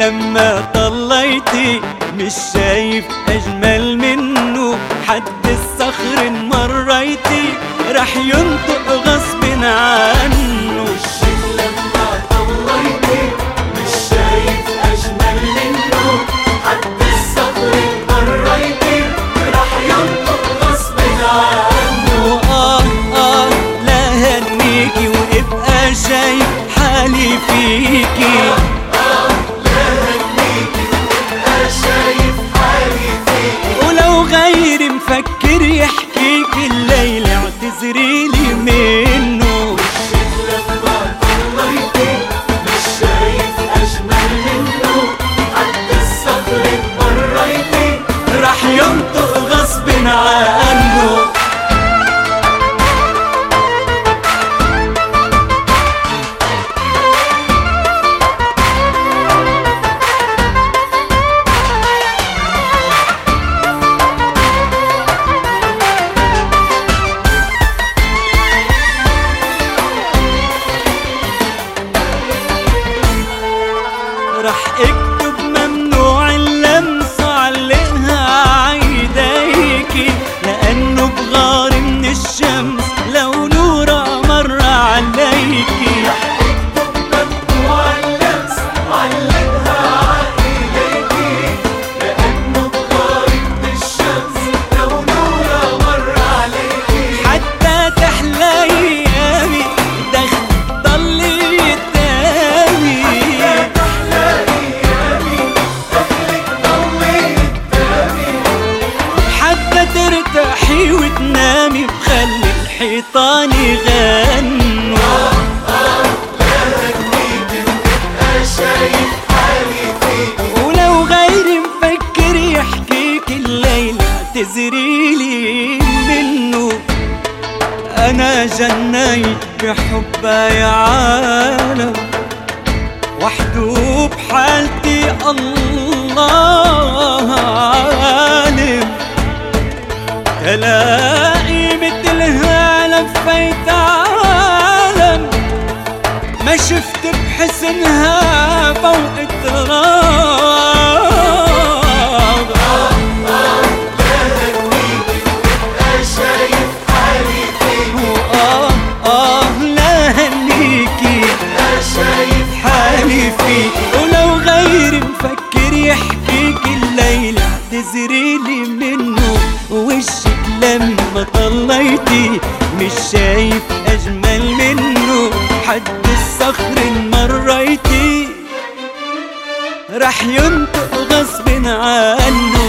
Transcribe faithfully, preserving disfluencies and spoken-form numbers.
لما طليتي مش شايف أجمل منه، حد الصخر مريتي رح ينطق غصب عنه. وشك لما طليتي مش شايف أجمل منه، حد الصخر مريتي رح ينطق غصب عنه. آه آه لا هنيكي وابقى شايف حالي فيكي، ولو غيري مفكر يحكيك الليل اعتذريلي منه. وشك لما طليتي مش شايف أجمل منه، حد الصخر مريتي رح ينطق غصب عنه. رح اكتب ممنوع اللمس علقها عيديكي، لانه بغار من الشمس لو نورها مر عليكي. رح اكتب ممنوع اللمس علقها عيديكي، لانه بغار من الشمس لو نورها مر عليكي. حتى تحلى ايامي دخل ضلي قدامي، ترتاحي وتنامي بخلي الحيطان يغنوا. آه آه لا هنيكي وتبقى شايف حالي فيكي، ولو غيري مفكر يحكيك الليل اعتذريلي منه. انا جنيت بحبها يا عالم، وحده بحالتي الله عالم. تلاقي مثلها لفيت عالم، ما شفت بحسنها فوق التراب. آه آه لا هنيكي وتبقى شايف حالي فيكي، آه آه لا هنيكي وتبقى شايف حالي فيك. ولو غيري مفكر يحكيك الليل اعتذريلي منه. وشك لما طليتي مش شايف أجمل منه، حد الصخر مريتي رح ينطق غصب عنه.